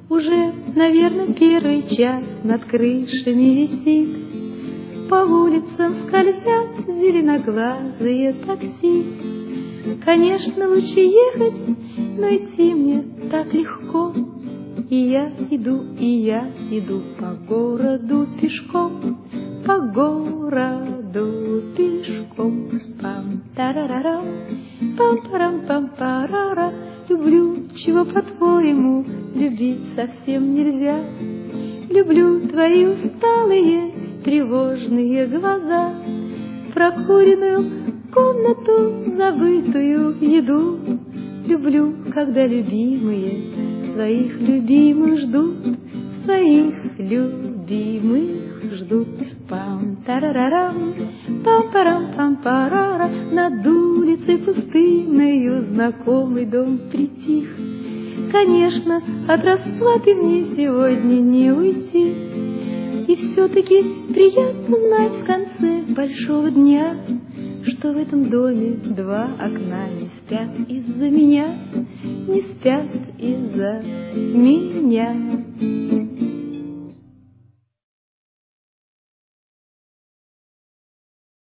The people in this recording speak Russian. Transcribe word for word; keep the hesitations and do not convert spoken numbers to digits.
Уже, наверное, первый час над крышами висит, по улицам скользят зеленоглазые такси. Конечно, лучше ехать, но идти мне так легко. И я иду, и я иду по городу пешком, по городу пешком. Пам-тарарарам, пам-парам-пам-парара. Люблю, чего, по-твоему, любить совсем нельзя. Люблю твои усталые, тревожные глаза, прокуренную комнату, забытую еду. Люблю, когда любимые своих любимых ждут, своих любимых ждут. Пам-тарарарам, пам-парам-пам-парара. Над улицей пустынною знакомый дом притих. Конечно, от расплаты мне сегодня не уйти. И все-таки приятно знать в конце большого дня, что в этом доме два окна не спят из-за меня, не спят из-за меня.